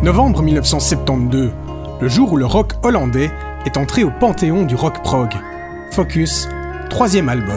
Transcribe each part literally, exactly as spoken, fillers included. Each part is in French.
Novembre mille neuf cent soixante-douze, le jour où le rock hollandais est entré au panthéon du rock prog. Focus, troisième album.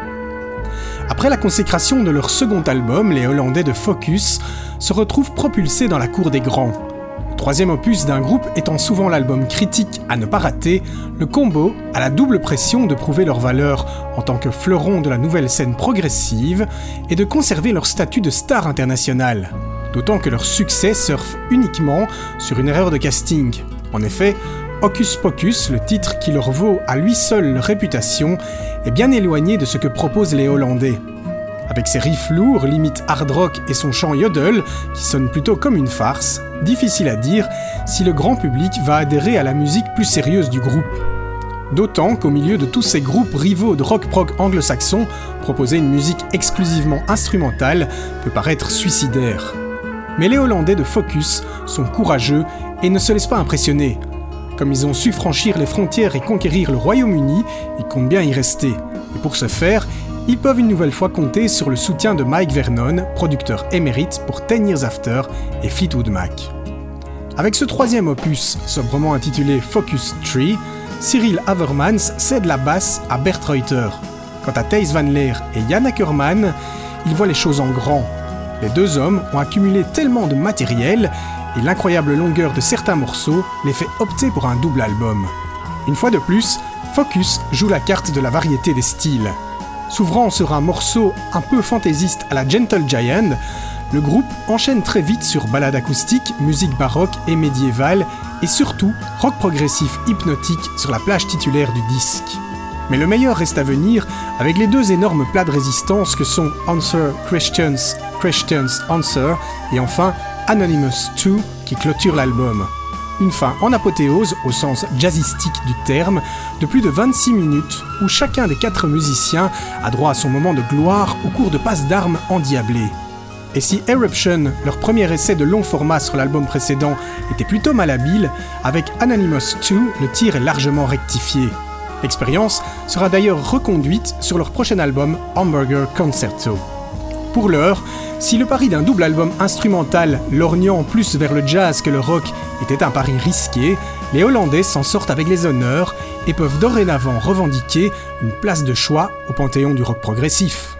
Après la consécration de leur second album, les Hollandais de Focus se retrouvent propulsés dans la cour des grands. Le troisième opus d'un groupe étant souvent l'album critique à ne pas rater, le combo a la double pression de prouver leur valeur en tant que fleuron de la nouvelle scène progressive et de conserver leur statut de star internationale. D'autant que leur succès surfe uniquement sur une erreur de casting. En effet, Hocus Pocus, le titre qui leur vaut à lui seul leur réputation, est bien éloigné de ce que proposent les Hollandais. Avec ses riffs lourds, limite hard rock et son chant yodel, qui sonne plutôt comme une farce, difficile à dire si le grand public va adhérer à la musique plus sérieuse du groupe. D'autant qu'au milieu de tous ces groupes rivaux de rock-prog anglo-saxon, proposer une musique exclusivement instrumentale peut paraître suicidaire. Mais les Hollandais de Focus sont courageux et ne se laissent pas impressionner. Comme ils ont su franchir les frontières et conquérir le Royaume-Uni, ils comptent bien y rester. Et pour ce faire, ils peuvent une nouvelle fois compter sur le soutien de Mike Vernon, producteur émérite pour Ten Years After et Fleetwood Mac. Avec ce troisième opus, sobrement intitulé Focus trois, Cyril Havermans cède la basse à Bert Reuter. Quant à Thijs van Leer et Jan Ackerman, ils voient les choses en grand. Les deux hommes ont accumulé tellement de matériel et l'incroyable longueur de certains morceaux les fait opter pour un double album. Une fois de plus, Focus joue la carte de la variété des styles. S'ouvrant sur un morceau un peu fantaisiste à la Gentle Giant, le groupe enchaîne très vite sur ballade acoustique, musique baroque et médiévale, et surtout rock progressif hypnotique sur la plage titulaire du disque. Mais le meilleur reste à venir avec les deux énormes plats de résistance que sont Answer Questions, Questions Answer et enfin Anonymous deux qui clôture l'album. Une fin en apothéose au sens jazzistique du terme de plus de vingt-six minutes où chacun des quatre musiciens a droit à son moment de gloire au cours de passes d'armes endiablées. Et si Eruption, leur premier essai de long format sur l'album précédent, était plutôt malhabile, avec Anonymous deux, le tir est largement rectifié. L'expérience sera d'ailleurs reconduite sur leur prochain album Hamburger Concerto. Pour l'heure, si le pari d'un double album instrumental lorgnant plus vers le jazz que le rock était un pari risqué, les Hollandais s'en sortent avec les honneurs et peuvent dorénavant revendiquer une place de choix au panthéon du rock progressif.